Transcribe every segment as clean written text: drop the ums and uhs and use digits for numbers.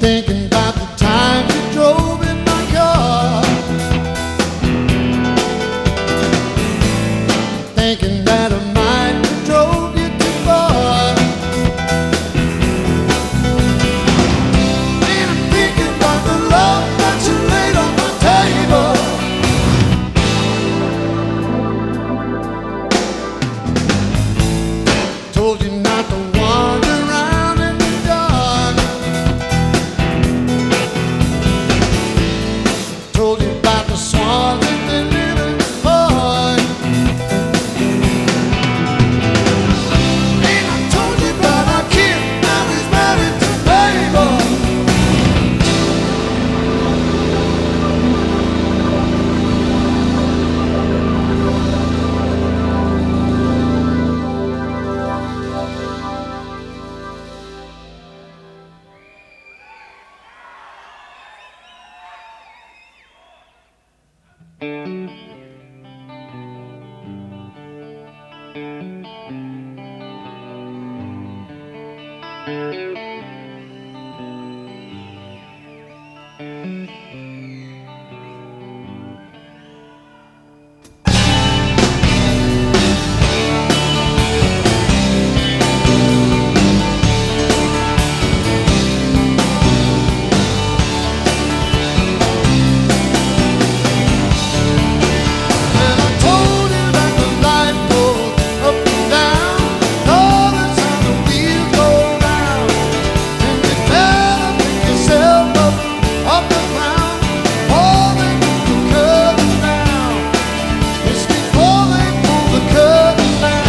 Thinking about the time you drove in my car. Thinking that I might have drove you too far. And I'm thinking about the love that you laid on my table. Told you not to wander around in the dark. Told you about the swans that they live in the park. And I told you about our kid, now he's married to Mabel. And I told you that the life goes up and down, all the time the wheels go round. And you better pick yourself up off the ground before they pull the curtain down. It's before they pull the curtain down.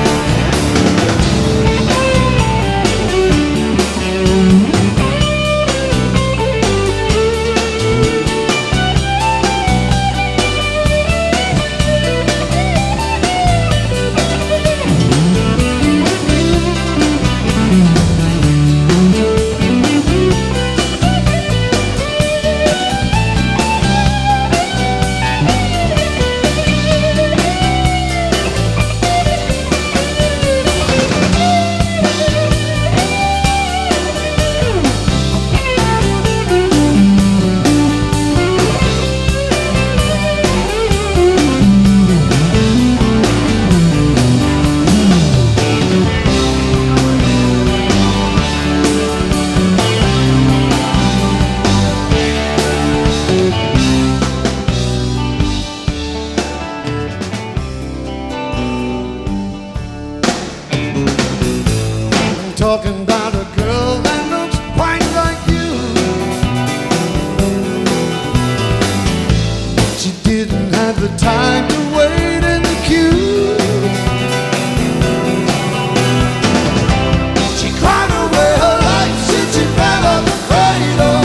I'm talking about a girl that looks quite like you. She didn't have the time to wait in the queue. She cried away her life since she fell off the cradle.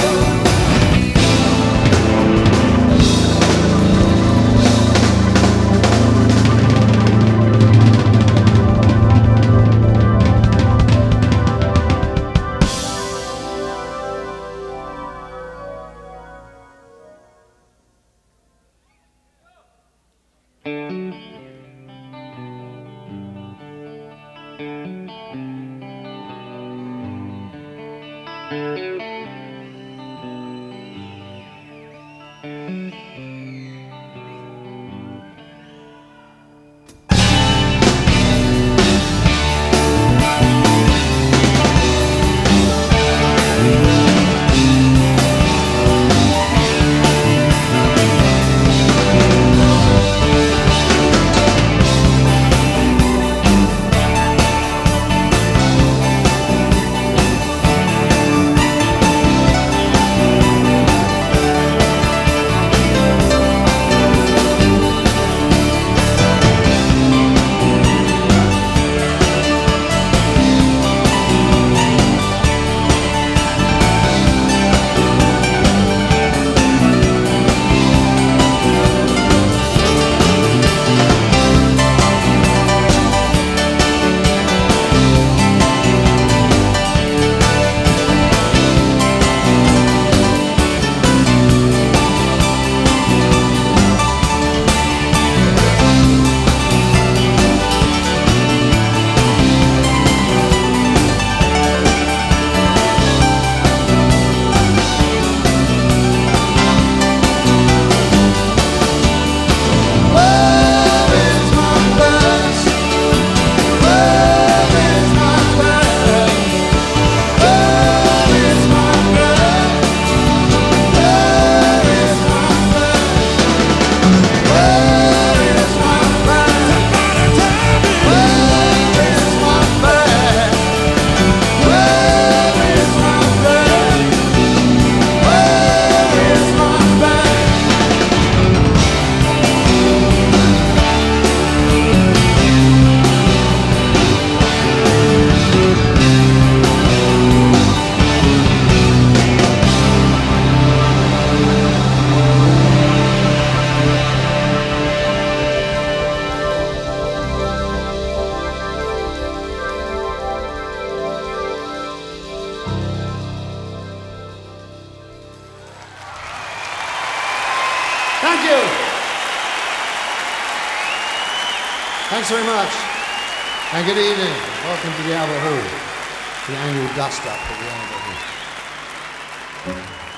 Thank you. Thanks very much. And good evening. Welcome to the Albert Hall, the annual dust-up of the Albert Hall.